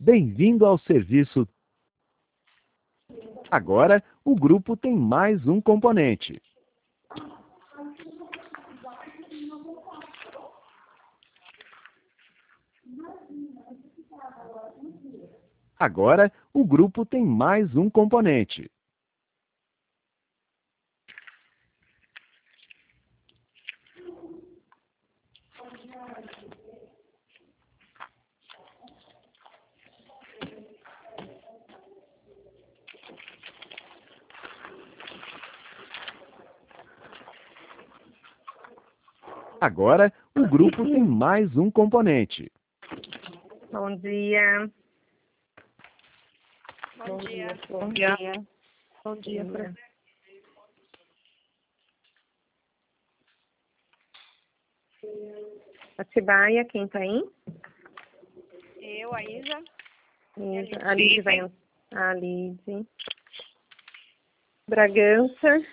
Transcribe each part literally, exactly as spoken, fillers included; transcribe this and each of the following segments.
Bem-vindo ao serviço. Agora, o grupo tem mais um componente. Agora, o grupo tem mais um componente. Agora, o grupo tem mais um componente. Bom dia. Bom dia. Bom dia. Bom dia, Fran. Atibaia, quem tá aí? Eu, a Isa. Isa. A Lidy vai entrar. A Lidy. Bragança.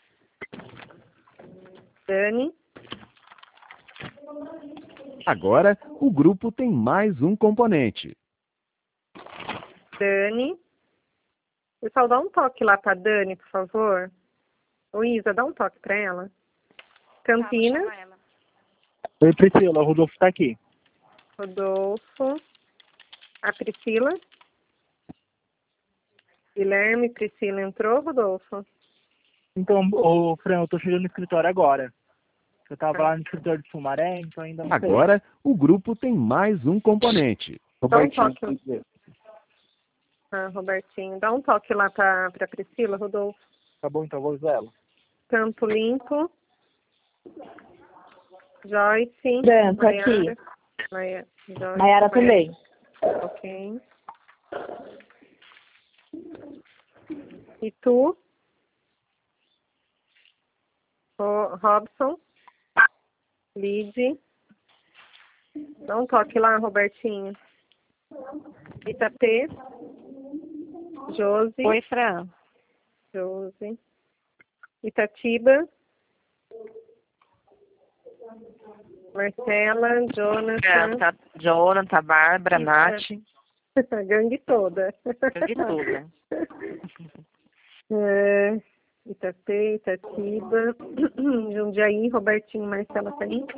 Dani. Agora, o grupo tem mais um componente. Dani. Pessoal, dá um toque lá pra Dani, por favor. Ô, Isa, dá um toque pra ela. Campinas. Tá, ela. Oi, Priscila, o Rodolfo tá aqui. Rodolfo. A Priscila. Guilherme, Priscila entrou, Rodolfo? Então, ô, Fran, eu tô chegando no escritório agora. Eu tava lá no escritório de Sumaré, então ainda não sei. Agora, o grupo tem mais um componente. Dá um toque. Ah, Robertinho. Dá um toque lá pra, pra Priscila, Rodolfo. Tá bom, então vou usar ela. Campo Limpo. Joyce. Fran, tô aqui. Maia, Joyce, Maiara também. Ok. E tu? O Robson. Lidy. Dá um toque lá, Robertinho. Itatê. Josi. Oi, Fran. Josi. Itatiba. Marcela, Jonathan. Tá, Jonathan, Bárbara, Nath. A gangue toda. Gangue toda. É, Itatê, Itatiba. Jundiaí, Robertinho, Marcela tá aí?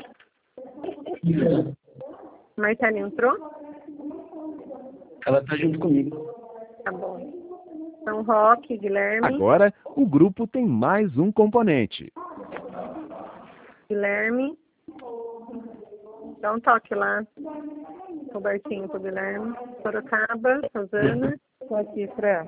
Marcela entrou? Ela tá junto comigo. Tá bom. São Roque, Guilherme. Agora, o grupo tem mais um componente. Guilherme. Dá um toque lá. Robertinho pro Guilherme. Sorocaba, Rosana. Tô aqui, Fran.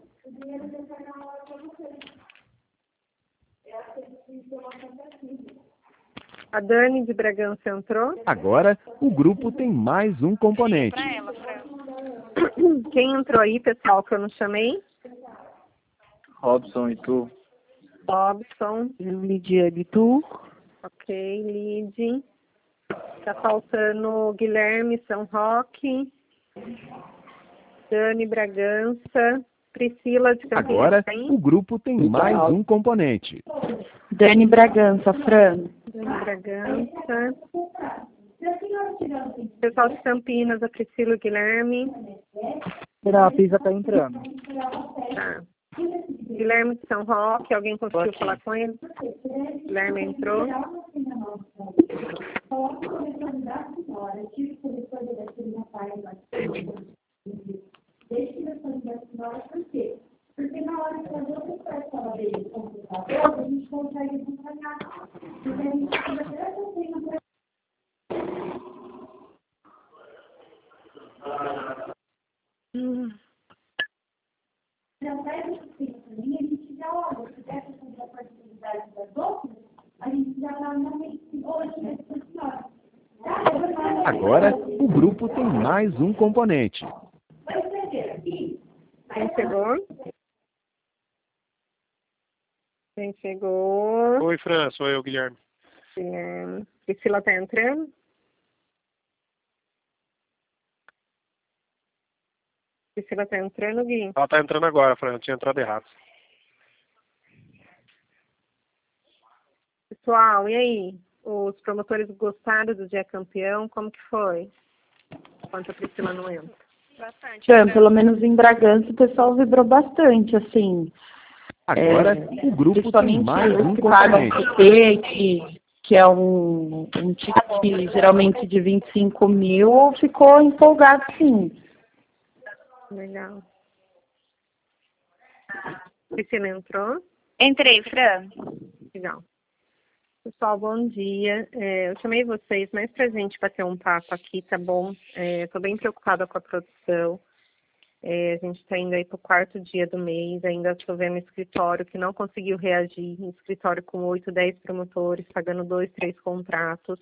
A Dani de Bragança entrou. Agora, o grupo tem mais um componente. Pra ela, Fran. Quem entrou aí, pessoal, que eu não chamei? Robson e tu? Robson. Lidiane, tu? Ok, Lidy. Tá faltando Guilherme, São Roque. Dani Bragança. Priscila de Campinas. Agora, tem? o grupo tem mais um componente. Dani Bragança, Fran. Dani Bragança. Pessoal de Campinas, a Priscila e o Guilherme. A Pisa tá entrando. Tá. Guilherme de São Roque, alguém conseguiu falar com ele? Guilherme entrou. Porque na hora que fazer outra parcela dele computador, a gente consegue acompanhar. Porque a gente precisa ter essa cena para. Já pega esse tempo para mim, a gente já olha, se der para fazer a particularidade das outras, a gente já dá uma mente hoje nessa senhora. Agora, o grupo tem mais um componente. Vai escrever aqui. Quem chegou? Quem chegou? Oi, Fran, sou eu, Guilherme. Guilherme. Priscila tá entrando? Priscila tá entrando, Gui? Ela tá entrando agora, Fran, eu tinha entrado errado. Pessoal, e aí? Os promotores gostaram do dia campeão? Como que foi? Enquanto a Priscila não entra. Bastante. Fran, Fran. pelo menos em Bragança o pessoal vibrou bastante, assim. Agora, É, o grupo tem principalmente mais os um que pagam componente. P T, que, que é um, um ticket geralmente de vinte e cinco mil, ficou empolgado, sim. Legal. Priscila entrou? Entrei, Fran. Legal. Pessoal, bom dia. É, eu chamei vocês mais pra gente bater um papo aqui, tá bom? Estou bem preocupada com a produção. É, a gente está indo aí para o quarto dia do mês, ainda estou vendo escritório que não conseguiu reagir, um escritório com oito, dez promotores, pagando dois, três contratos.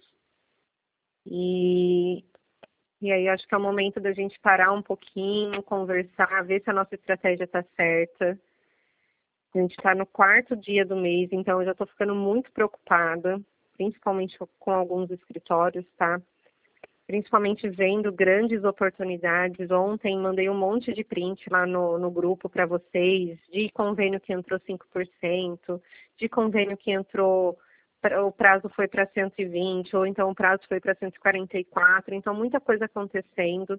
E, e aí acho que é o momento da gente parar um pouquinho, conversar, ver se a nossa estratégia está certa. A gente está no quarto dia do mês, então eu já estou ficando muito preocupada, principalmente com alguns escritórios, tá? Principalmente vendo grandes oportunidades. Ontem mandei um monte de print lá no, no grupo para vocês, de convênio que entrou cinco por cento, de convênio que entrou, o prazo foi para cento e vinte, ou então o prazo foi para cento e quarenta e quatro, então muita coisa acontecendo.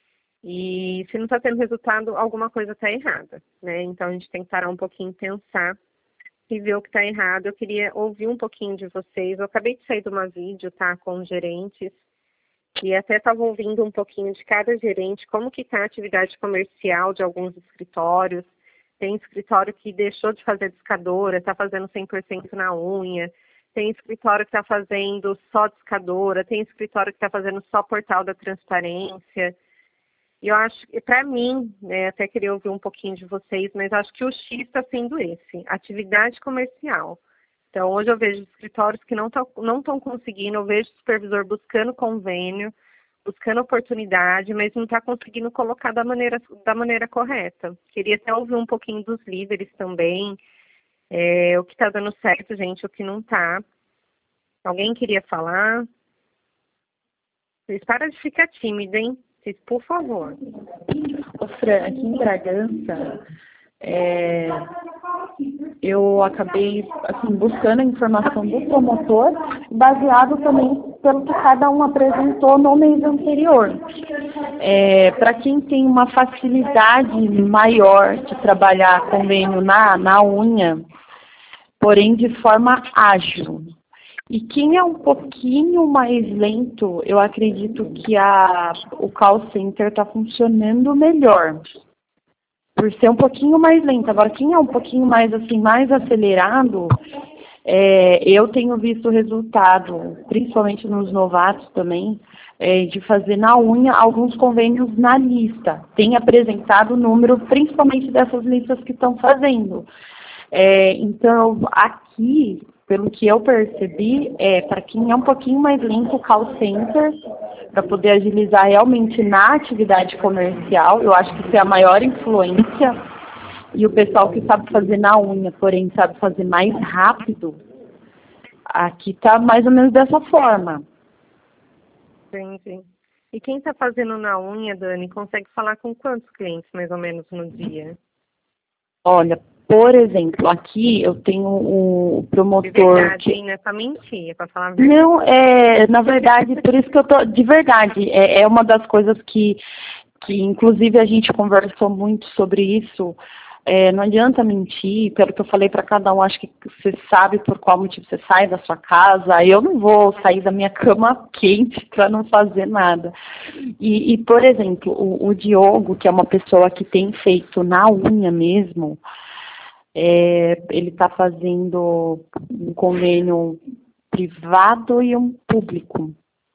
E se não está tendo resultado, alguma coisa está errada, né? Então a gente tem que parar um pouquinho e pensar e ver o que está errado. Eu queria ouvir um pouquinho de vocês. Eu acabei de sair de uma vídeo, tá, com os gerentes, e até estava ouvindo um pouquinho de cada gerente, como que está a atividade comercial de alguns escritórios. Tem escritório que deixou de fazer discadora, está fazendo cem por cento na unha. Tem escritório que está fazendo só discadora. Tem escritório que está fazendo só portal da transparência. E eu acho que, para mim, né, até queria ouvir um pouquinho de vocês, mas acho que o X está sendo esse, atividade comercial. Então, hoje eu vejo escritórios que não estão não estão conseguindo, eu vejo supervisor buscando convênio, buscando oportunidade, mas não está conseguindo colocar da maneira, da maneira correta. Queria até ouvir um pouquinho dos líderes também, é, o que está dando certo, gente, o que não está. Alguém queria falar? Vocês param de ficar tímida, hein? Vocês, por favor. Ô, Fran, aqui em Bragança, é, eu acabei assim, buscando a informação do promotor, baseado também pelo que cada um apresentou no mês anterior. É, para quem tem uma facilidade maior de trabalhar convênio na, na unha, porém de forma ágil. E quem é um pouquinho mais lento, eu acredito que a, o call center está funcionando melhor, por ser um pouquinho mais lento. Agora, quem é um pouquinho mais assim, mais acelerado, é, eu tenho visto o resultado, principalmente nos novatos também, é, de fazer na unha alguns convênios na lista. Tem apresentado o número, principalmente dessas listas que estão fazendo. É, então, aqui, pelo que eu percebi, é para quem é um pouquinho mais lento o call center, para poder agilizar realmente na atividade comercial, eu acho que isso é a maior influência. E o pessoal que sabe fazer na unha, porém sabe fazer mais rápido, aqui está mais ou menos dessa forma. Entendi. E quem está fazendo na unha, Dani, consegue falar com quantos clientes mais ou menos no dia? Olha, por exemplo, aqui eu tenho o promotor... De verdade, que... hein? Não é para mentir, é para falar a verdade. Não, é, na verdade, por isso que eu tô... De verdade, é, é uma das coisas que, que, inclusive, a gente conversou muito sobre isso. É, não adianta mentir, pelo que eu falei para cada um, acho que você sabe por qual motivo você sai da sua casa. Eu não vou sair da minha cama quente para não fazer nada. E, e por exemplo, o, o Diogo, que é uma pessoa que tem feito na unha mesmo, é, ele está fazendo um convênio privado e um público.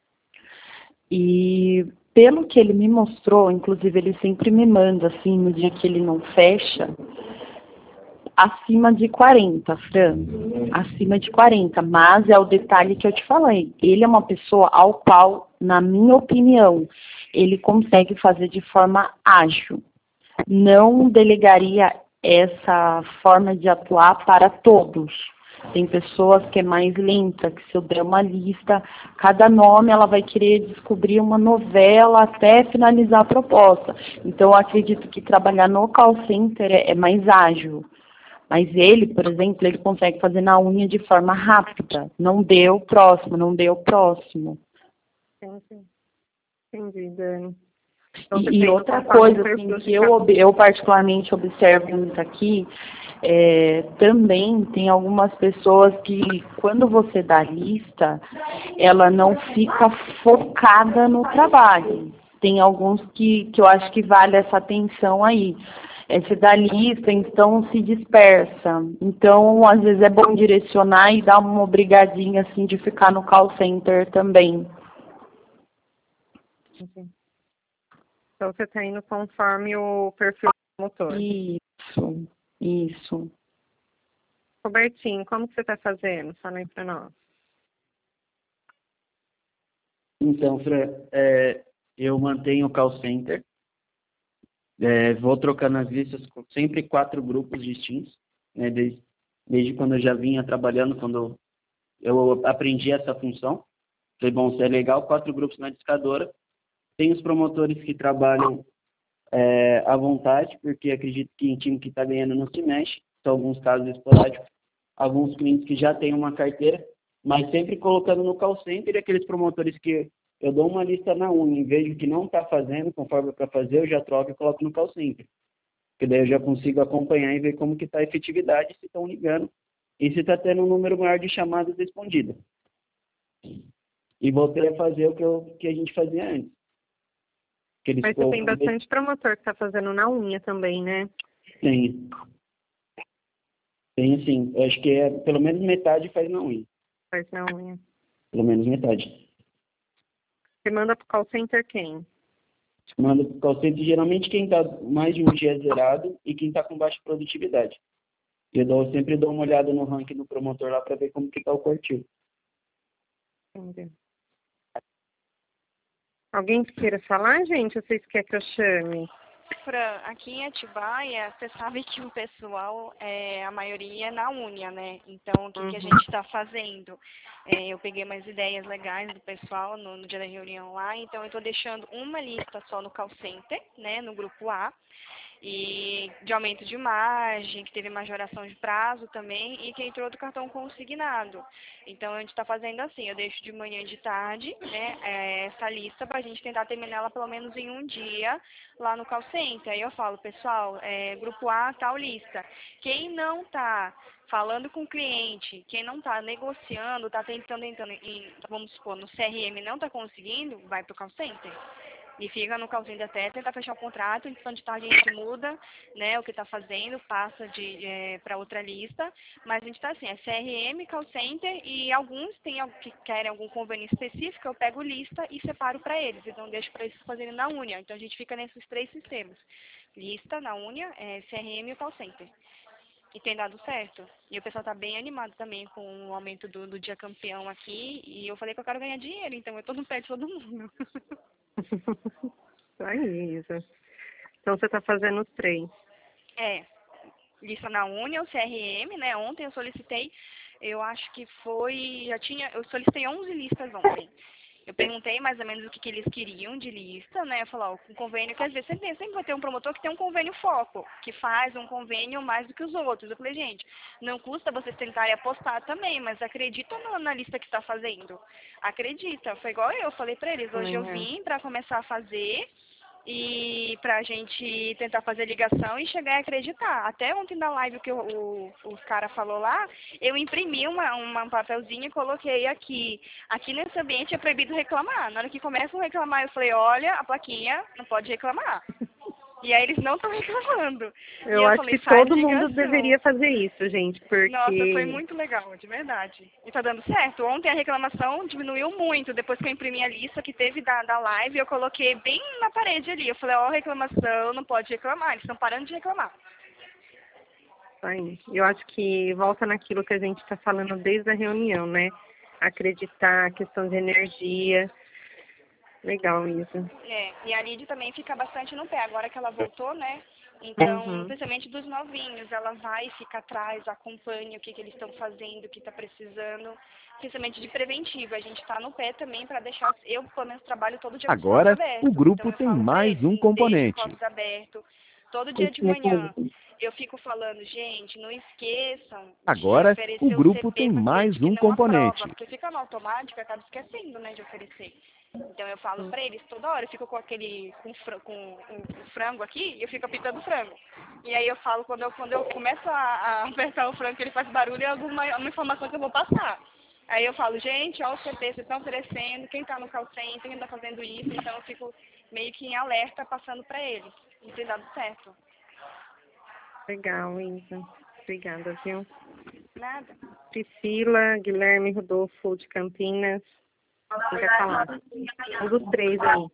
E pelo que ele me mostrou, inclusive ele sempre me manda, assim, no dia que ele não fecha, acima de quarenta, Fran, acima de quarenta, mas é o detalhe que eu te falei, ele é uma pessoa ao qual, na minha opinião, ele consegue fazer de forma ágil, não delegaria essa forma de atuar para todos. Tem pessoas que é mais lenta, que se eu der uma lista, cada nome ela vai querer descobrir uma novela até finalizar a proposta. Então, eu acredito que trabalhar no call center é, é mais ágil. Mas ele, por exemplo, ele consegue fazer na unha de forma rápida. Não deu próximo, não deu próximo. Entendi, Entendi, Dani. Então, você E, e tem outra que passar um coisa perfil assim, de que eu, cada- ob- eu particularmente observo muito aqui, é, também tem algumas pessoas que, quando você dá lista, ela não fica focada no trabalho. Tem alguns que, que eu acho que vale essa atenção aí. É, se dá lista, então se dispersa. Então, às vezes é bom direcionar e dar uma obrigadinha assim de ficar no call center também. Então, você está indo conforme o perfil do motor. Isso, isso. Robertinho, como que você está fazendo? Fala aí para nós. Então, Fran, é, eu mantenho o call center, é, vou trocando as listas com sempre quatro grupos distintos, né, desde, desde quando eu já vinha trabalhando, quando eu aprendi essa função. Falei, bom, se é legal, quatro grupos na discadora. Tem os promotores que trabalham é, à vontade, porque acredito que em time que está ganhando não se mexe, são alguns casos esporádicos, alguns clientes que já têm uma carteira, mas sempre colocando no call center, e aqueles promotores que eu dou uma lista na unha e vejo que não está fazendo, conforme para fazer, eu já troco e coloco no call center. Porque daí eu já consigo acompanhar e ver como que está a efetividade, se estão ligando, e se está tendo um número maior de chamadas respondidas. E voltei a fazer o que, eu, que a gente fazia antes. Aqueles Mas você tem bastante promotor que está fazendo na unha também, né? Tem. Tem sim. Eu acho que é pelo menos metade faz na unha. Faz na unha. Pelo menos metade. Você manda para o call center quem? Manda para o call center geralmente quem está mais de um dia zerado e quem está com baixa produtividade. Eu dou, sempre dou uma olhada no ranking do promotor lá para ver como que está o cortivo. Entendi. Alguém queira falar, gente? Ou vocês querem que eu chame? Fran, aqui em Atibaia, você sabe que o pessoal, é, a maioria é na unha, né? Então, o que, uhum. que a gente está fazendo? É, eu peguei umas ideias legais do pessoal no, no dia da reunião lá, então eu estou deixando uma lista só no call center, né, no grupo A, e de aumento de margem, que teve majoração de prazo também, e que entrou do cartão consignado. Então, a gente está fazendo assim, eu deixo de manhã e de tarde, né, essa lista para a gente tentar terminar ela pelo menos em um dia lá no call center. Aí eu falo, pessoal, é, grupo A, tal lista. Quem não está falando com o cliente, quem não está negociando, está tentando, tentando em, vamos supor, no C R M não está conseguindo, vai para o call center. E fica no call center até tentar fechar o contrato, então de tarde a gente muda, né, o que está fazendo, passa de é, para outra lista, mas a gente está assim, é C R M, call center, e alguns tem, que querem algum convênio específico, eu pego lista e separo para eles, então deixo para eles fazerem na unha. Então a gente fica nesses três sistemas, lista, na unha, é, C R M e o call center. E tem dado certo. E o pessoal está bem animado também com o aumento do, do dia campeão aqui, e eu falei que eu quero ganhar dinheiro, então eu estou no pé de todo mundo. Aí, Isa. Então você está fazendo os três. É, lista na unha, o C R M, né? Ontem eu solicitei, eu acho que foi, já tinha, eu solicitei onze listas ontem. Eu perguntei mais ou menos o que, que eles queriam de lista, né? Eu falei, ó, um convênio, que às vezes sempre, sempre vai ter um promotor que tem um convênio foco, que faz um convênio mais do que os outros. Eu falei, gente, não custa vocês tentarem apostar também, mas acredita na, na lista que está fazendo. Acredita. Foi igual eu, falei pra eles, hoje eu vim para começar a fazer e pra gente tentar fazer ligação e chegar a acreditar. Até ontem na live que o, o, o cara falou lá, eu imprimi uma, uma papelzinho e coloquei aqui. Aqui nesse ambiente é proibido reclamar. Na hora que começam a reclamar, eu falei, olha, a plaquinha não pode reclamar. E aí eles não estão reclamando. Eu, eu acho falei, que todo ligação. mundo deveria fazer isso, gente, porque... Nossa, foi muito legal, de verdade. E tá dando certo. Ontem a reclamação diminuiu muito, depois que eu imprimi a lista que teve da, da live, eu coloquei bem na parede ali. Eu falei, ó, oh, reclamação, não pode reclamar, eles estão parando de reclamar. Aí, eu acho que volta naquilo que a gente está falando desde a reunião, né? Acreditar, questão de energia... Legal isso. É, e a Lid também fica bastante no pé, agora que ela voltou, né? Então, uhum. principalmente dos novinhos, ela vai, fica atrás, acompanha o que, que eles estão fazendo, o que está precisando, principalmente de preventivo. A gente está no pé também para deixar, eu pelo menos trabalho todo dia com os Agora, cofres abertos. o grupo então, tem mais eles, um componente. Cofres abertos, todo dia de manhã. Eu fico falando, gente, não esqueçam Agora, de oferecer o grupo o C P tem para mais cliente que um não aprova, componente. porque fica no automático e acaba esquecendo, né, de oferecer. Então eu falo pra eles toda hora, eu fico com aquele, com, fran- com um, um frango aqui, e eu fico apitando o frango. E aí eu falo, quando eu, quando eu começo a, a apertar o frango, que ele faz barulho, é alguma uma informação que eu vou passar. Aí eu falo, gente, ó, o C T, vocês estão oferecendo, quem tá no call center, quem tá fazendo isso, então eu fico meio que em alerta, passando pra eles. E tem dado certo. Legal, Isa. Obrigada, viu? Nada. Priscila, Guilherme, Rodolfo de Campinas. Quem quer falar? Um dos três aí.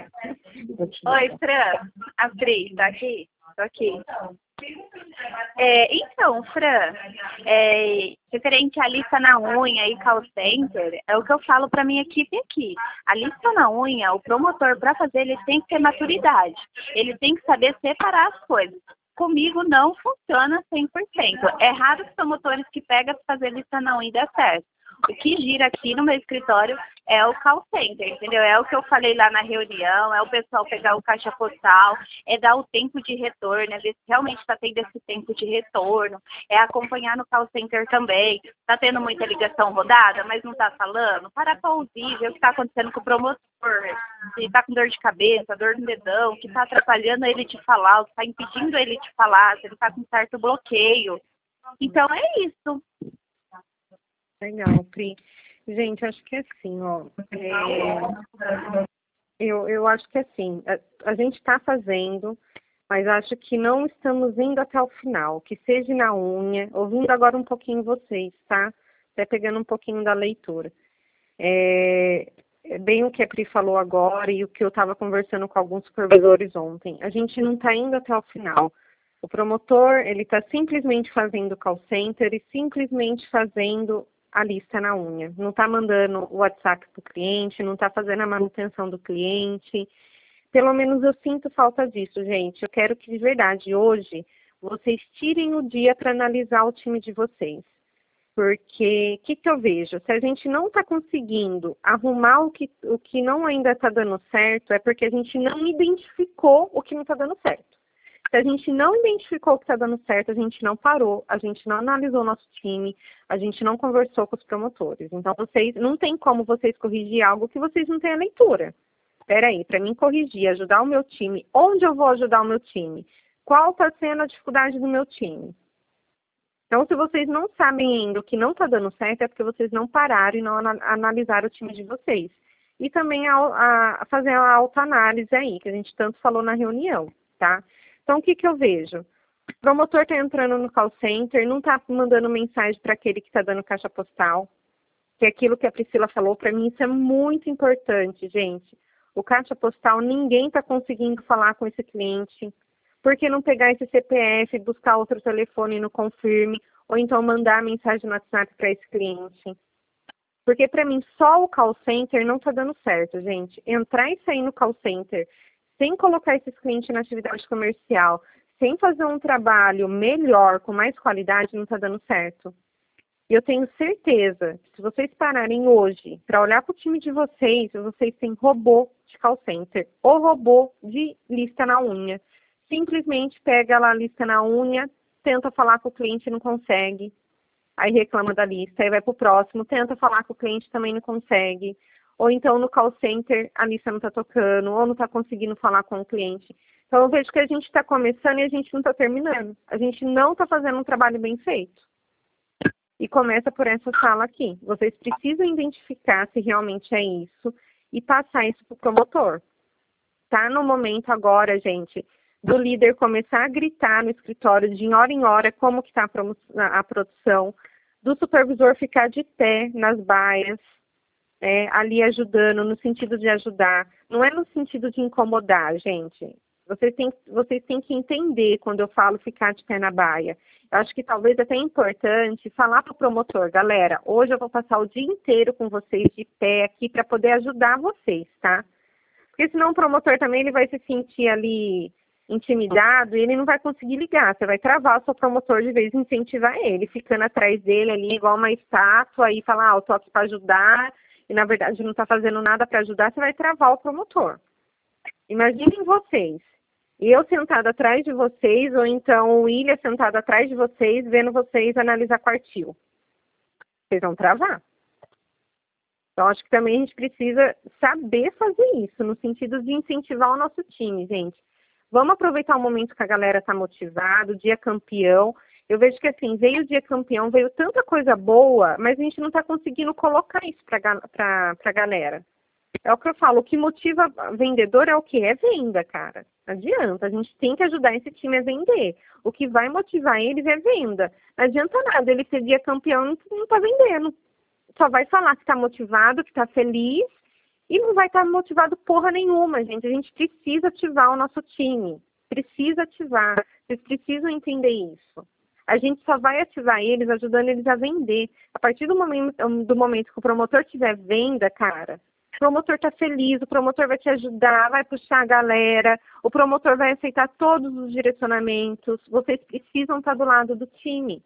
Oi, Fran. A Pri, tá aqui? Tô aqui. É, então, Fran, é, referente à lista na unha e call center, é o que eu falo para minha equipe aqui. A lista na unha, o promotor, para fazer, ele tem que ter maturidade. Ele tem que saber separar as coisas. Comigo não funciona cem por cento. É raro os promotores que pegam para fazer lista na unha e dá certo. O que gira aqui no meu escritório é o call center, entendeu? É o que eu falei lá na reunião, é o pessoal pegar o caixa postal, é dar o tempo de retorno, é ver se realmente está tendo esse tempo de retorno, é acompanhar no call center também. Está tendo muita ligação rodada, mas não está falando? Para para ouvir, ver o que está acontecendo com o promotor, se está com dor de cabeça, dor no dedão, o que está atrapalhando ele de falar, o que está impedindo ele de falar, se ele está com certo bloqueio. Então é isso. Legal, Pri. Gente, acho que é assim, ó. É, eu, eu acho que é assim, a, a gente está fazendo, mas acho que não estamos indo até o final. Que seja na unha, ouvindo agora um pouquinho vocês, tá? Até pegando um pouquinho da leitura. É, é bem o que a Pri falou agora e o que eu estava conversando com alguns supervisores ontem. A gente não está indo até o final. O promotor, ele está simplesmente fazendo call center e simplesmente fazendo a lista na unha. Não está mandando o WhatsApp para o cliente, não está fazendo a manutenção do cliente. Pelo menos eu sinto falta disso, gente. Eu quero que, de verdade, hoje, vocês tirem o dia para analisar o time de vocês. Porque, o que, que eu vejo? Se a gente não está conseguindo arrumar o que, o que não ainda está dando certo, é porque a gente não identificou o que não está dando certo. Se a gente não identificou o que está dando certo, a gente não parou, a gente não analisou o nosso time, a gente não conversou com os promotores. Então, vocês não tem como vocês corrigir algo que vocês não têm a leitura. Espera aí, para mim corrigir, ajudar o meu time, onde eu vou ajudar o meu time? Qual está sendo a dificuldade do meu time? Então, se vocês não sabem ainda o que não está dando certo, é porque vocês não pararam e não analisaram o time de vocês. E também a, a, a fazer a autoanálise aí, que a gente tanto falou na reunião, tá? Então, o que, que eu vejo? O promotor está entrando no call center, não está mandando mensagem para aquele que está dando caixa postal, que é aquilo que a Priscila falou, para mim isso é muito importante, gente. O caixa postal, ninguém está conseguindo falar com esse cliente. Por que não pegar esse C P F, buscar outro telefone no confirme, ou então mandar mensagem no WhatsApp para esse cliente? Porque para mim só o call center não está dando certo, gente. Entrar e sair no call center sem colocar esses clientes na atividade comercial, sem fazer um trabalho melhor, com mais qualidade, não está dando certo. E eu tenho certeza que se vocês pararem hoje para olhar para o time de vocês, vocês têm robô de call center ou robô de lista na unha. Simplesmente pega lá a lista na unha, tenta falar com o cliente e não consegue. Aí reclama da lista, aí vai para o próximo, tenta falar com o cliente também não consegue. Ou então no call center a lista não está tocando, ou não está conseguindo falar com o cliente. Então eu vejo que a gente está começando e a gente não está terminando. A gente não está fazendo um trabalho bem feito. E começa por essa sala aqui. Vocês precisam identificar se realmente é isso e passar isso para o promotor. Tá no momento agora, gente, do líder começar a gritar no escritório de hora em hora como que está a, a produção, do supervisor ficar de pé nas baias, É, ali ajudando, no sentido de ajudar. Não é no sentido de incomodar, gente. Vocês têm, vocês têm que entender quando eu falo ficar de pé na baia. Eu acho que talvez até é importante falar para o promotor, galera, hoje eu vou passar o dia inteiro com vocês de pé aqui para poder ajudar vocês, tá? Porque senão o promotor também ele vai se sentir ali intimidado e ele não vai conseguir ligar. Você vai travar o seu promotor de vez em incentivar ele, ficando atrás dele ali igual uma estátua e falar, ah, eu tô aqui para ajudar, e na verdade não está fazendo nada para ajudar, você vai travar o promotor. Imaginem vocês, eu sentada atrás de vocês, ou então o William sentado atrás de vocês, vendo vocês analisar quartil. Vocês vão travar. Então, acho que também a gente precisa saber fazer isso, no sentido de incentivar o nosso time, gente. Vamos aproveitar o momento que a galera está motivada, o dia campeão. Eu vejo que, assim, veio o dia campeão, veio tanta coisa boa, mas a gente não está conseguindo colocar isso para a galera. É o que eu falo, o que motiva vendedor é o que? É venda, cara. Não adianta, a gente tem que ajudar esse time a vender. O que vai motivar eles é venda. Não adianta nada ele ser dia campeão e não está vendendo. Só vai falar que está motivado, que está feliz, e não vai estar motivado porra nenhuma, gente. A gente precisa ativar o nosso time. Precisa ativar. Vocês precisam entender isso. A gente só vai ativar eles ajudando eles a vender. A partir do momento, do momento que o promotor tiver venda, cara, o promotor está feliz, o promotor vai te ajudar, vai puxar a galera, o promotor vai aceitar todos os direcionamentos. Vocês precisam estar do lado do time.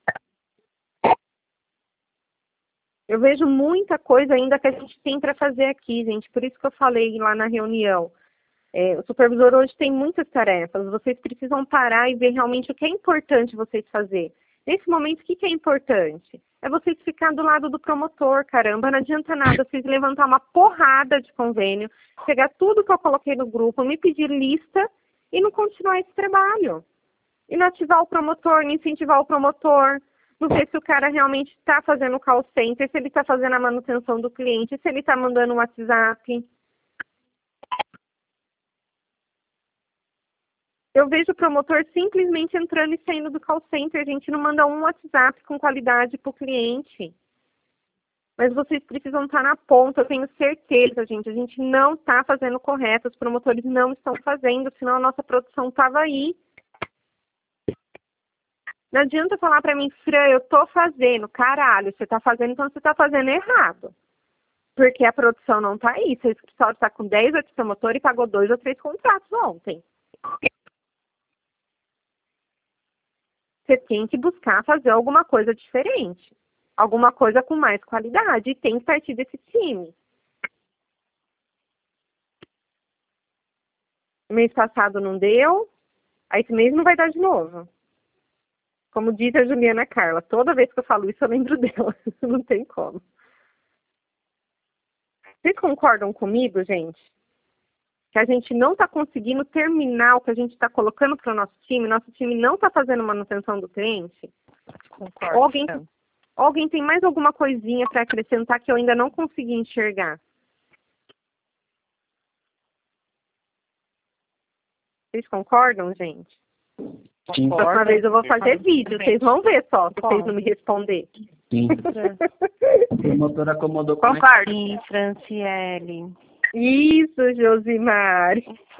Eu vejo muita coisa ainda que a gente tem para fazer aqui, gente. Por isso que eu falei lá na reunião. É, o supervisor hoje tem muitas tarefas. Vocês precisam parar e ver realmente o que é importante vocês fazer. Nesse momento, o que é importante? É vocês ficar do lado do promotor, caramba. Não adianta nada vocês levantar uma porrada de convênio, pegar tudo que eu coloquei no grupo, me pedir lista e não continuar esse trabalho. E não ativar o promotor, não incentivar o promotor. Não sei se o cara realmente está fazendo o call center, se ele está fazendo a manutenção do cliente, se ele está mandando um WhatsApp. Eu vejo o promotor simplesmente entrando e saindo do call center. A gente não manda um WhatsApp com qualidade para o cliente. Mas vocês precisam estar na ponta, eu tenho certeza, gente. A gente não está fazendo correto, os promotores não estão fazendo, senão a nossa produção estava aí. Não adianta falar para mim, Fran, eu tô fazendo. Caralho, você tá fazendo, então você tá fazendo errado. Porque a produção não tá aí. Seu escritório está com dez, oito promotores e pagou dois ou três contratos ontem. Você tem que buscar fazer alguma coisa diferente. Alguma coisa com mais qualidade. E tem que partir desse time. Mês passado não deu. Aí esse mês não vai dar de novo. Como diz a Juliana Carla, toda vez que eu falo isso eu lembro dela. Não tem como. Vocês concordam comigo, gente? Que a gente não está conseguindo terminar o que a gente está colocando para o nosso time? Nosso time não está fazendo manutenção do cliente? Concordo. Ou alguém, ou alguém tem mais alguma coisinha para acrescentar que eu ainda não consegui enxergar? Vocês concordam, gente? Sim. Próxima vez eu vou fazer vídeo, vocês vão ver só, se vocês não me responderem. Sim. O promotor acomodou com Concordo. Sim, Franciele. Isso, Josimar.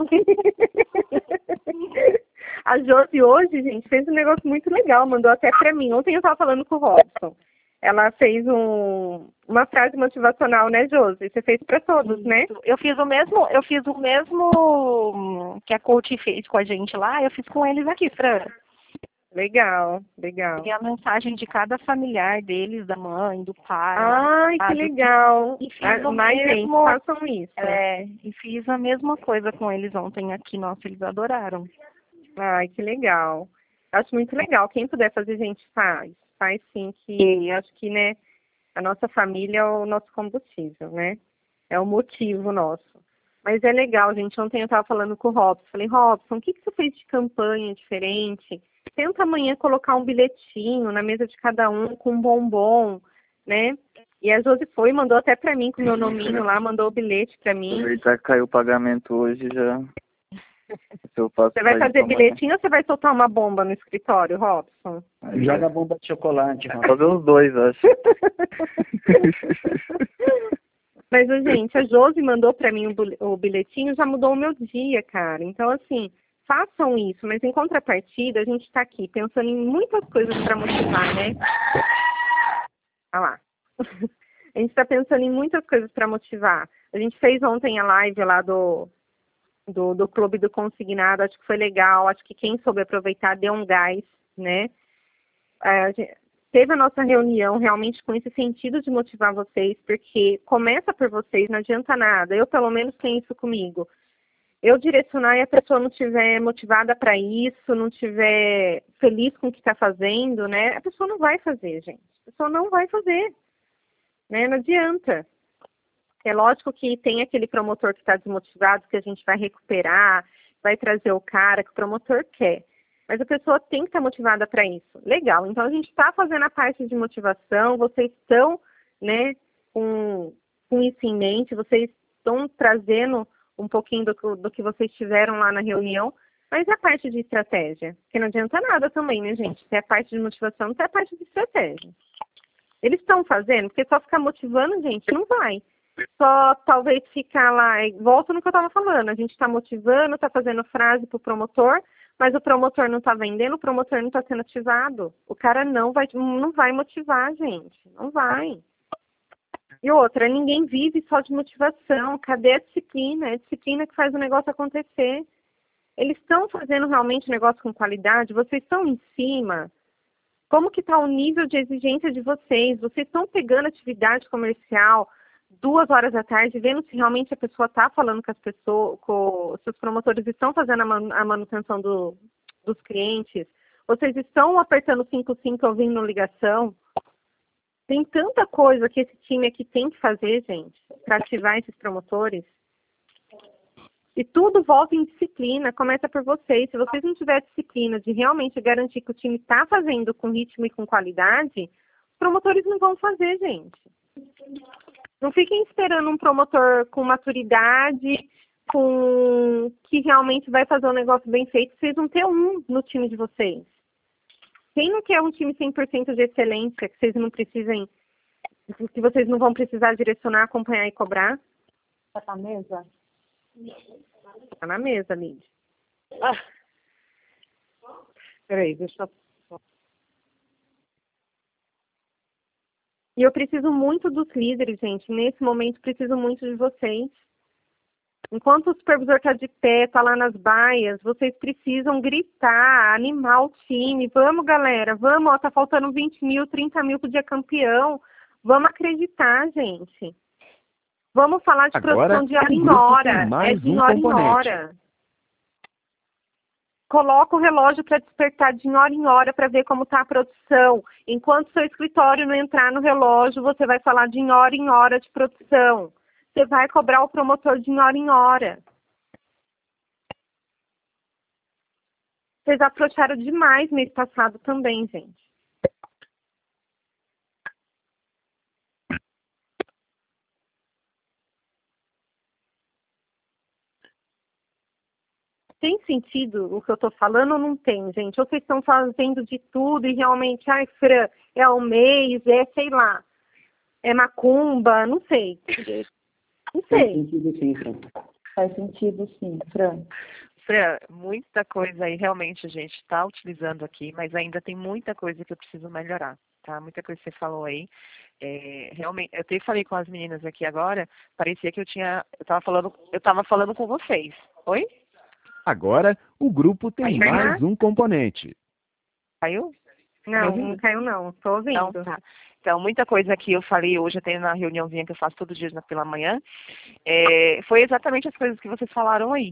A Josi hoje, gente, fez um negócio muito legal, mandou até pra mim. Ontem eu tava falando com o Robson. Ela fez um, uma frase motivacional, né, Josi? Você fez para todos, né? Eu fiz o mesmo, eu fiz o mesmo que a coach fez com a gente lá, eu fiz com eles aqui, Fran. Legal, legal. E a mensagem de cada familiar deles, da mãe, do pai. Ai, que legal. E fiz Ah, o mais mesmo, gente, façam isso. É, e fiz a mesma coisa com eles ontem aqui, nossa, eles adoraram. Ai, que legal. Acho muito legal. Quem puder fazer, gente, faz. Faz sim, que acho que, né, a nossa família é o nosso combustível, né? É o motivo nosso. Mas é legal, gente. Ontem eu estava falando com o Robson. Falei, Robson, o que, que você fez de campanha diferente? Tenta amanhã colocar um bilhetinho na mesa de cada um com um bombom, né? E a Josi foi e mandou até para mim, com o meu nominho lá, mandou o bilhete para mim. Já caiu o pagamento hoje, já... Eu faço Você vai fazer bilhetinho ou você vai soltar uma bomba no escritório, Robson? Joga bomba de chocolate. Vou fazer os dois, acho. Mas, gente, a Josi mandou para mim o bilhetinho, já mudou o meu dia, cara. Então, assim, façam isso. Mas, em contrapartida, a gente está aqui pensando em muitas coisas para motivar, né? Olha lá. A gente está pensando em muitas coisas para motivar. A gente fez ontem a live lá do... Do, do Clube do Consignado, acho que foi legal, acho que quem soube aproveitar deu um gás, né? A gente, teve a nossa reunião realmente com esse sentido de motivar vocês, porque começa por vocês, não adianta nada, eu pelo menos tenho isso comigo. Eu direcionar e a pessoa não estiver motivada para isso, não estiver feliz com o que está fazendo, né? A pessoa não vai fazer, gente. A pessoa não vai fazer, né? Não adianta. É lógico que tem aquele promotor que está desmotivado, que a gente vai recuperar, vai trazer o cara que o promotor quer. Mas a pessoa tem que estar motivada para isso. Legal, então a gente está fazendo a parte de motivação, vocês estão, né, com, com isso em mente, vocês estão trazendo um pouquinho do, do que vocês tiveram lá na reunião, mas é a parte de estratégia, porque não adianta nada também, né, gente? Se é a parte de motivação, não tem a parte de estratégia. Eles estão fazendo, porque só ficar motivando, gente, não vai. Só talvez ficar lá, volta no que eu estava falando, a gente está motivando, está fazendo frase para o promotor, mas o promotor não está vendendo, o promotor não está sendo ativado. O cara não vai, não vai motivar, gente, não vai. E outra, ninguém vive só de motivação, cadê a disciplina? É a disciplina que faz o negócio acontecer. Eles estão fazendo realmente negócio com qualidade, vocês estão em cima. Como que está o nível de exigência de vocês? Vocês estão pegando atividade comercial duas horas da tarde, vendo se realmente a pessoa está falando com as pessoas, com, se os promotores estão fazendo a, man, a manutenção do, dos clientes, vocês estão apertando cinco cinco ouvindo ligação. Tem tanta coisa que esse time aqui tem que fazer, gente, para ativar esses promotores. E tudo volta em disciplina, começa por vocês. Se vocês não tiverem disciplina de realmente garantir que o time está fazendo com ritmo e com qualidade, os promotores não vão fazer, gente. Não fiquem esperando um promotor com maturidade, com que realmente vai fazer um negócio bem feito. Vocês vão ter um no time de vocês. Quem não quer um time cem por cento de excelência, que vocês não precisem, que vocês não vão precisar direcionar, acompanhar e cobrar? Tá na mesa? Tá na mesa, Lid. Ah. Peraí, deixa eu... E eu preciso muito dos líderes, gente. Nesse momento, preciso muito de vocês. Enquanto o supervisor está de pé, está lá nas baias, vocês precisam gritar, animar o time. Vamos, galera, vamos, ó, tá faltando vinte mil, trinta mil pro dia campeão. Vamos acreditar, gente. Vamos falar de Agora, produção de hora o em grupo hora. tem mais É de um hora em componente. hora. Coloca o relógio para despertar de hora em hora para ver como está a produção. Enquanto seu escritório não entrar no relógio, você vai falar de hora em hora de produção. Você vai cobrar o promotor de hora em hora. Vocês afrouxaram demais mês passado também, gente. Tem sentido o que eu estou falando ou não tem, gente? Ou vocês estão fazendo de tudo e realmente, ai, Fran, é o mês, é, sei lá, é macumba, não sei. Não sei. Faz sentido sim, Fran. Faz sentido sim, Fran. Fran, muita coisa aí realmente a gente está utilizando aqui, mas ainda tem muita coisa que eu preciso melhorar, tá? Muita coisa que você falou aí. É, realmente, eu até falei com as meninas aqui agora, parecia que eu tinha, eu estava falando, eu estava falando com vocês. Oi? Agora, o grupo tem Aí, mais um componente. Caiu? Não, não caiu não, estou ouvindo. Então, tá. Então, muita coisa que eu falei hoje, até na reuniãozinha que eu faço todos os dias pela manhã, é, foi exatamente as coisas que vocês falaram aí.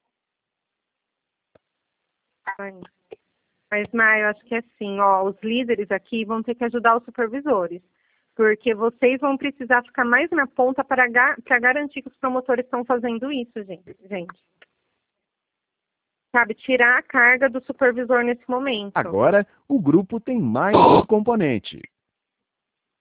Mas, Maia, eu acho que é assim, ó, os líderes aqui vão ter que ajudar os supervisores, porque vocês vão precisar ficar mais na ponta para, para garantir que os promotores estão fazendo isso, gente. gente. Sabe, tirar a carga do supervisor nesse momento. Agora, o grupo tem mais um componente.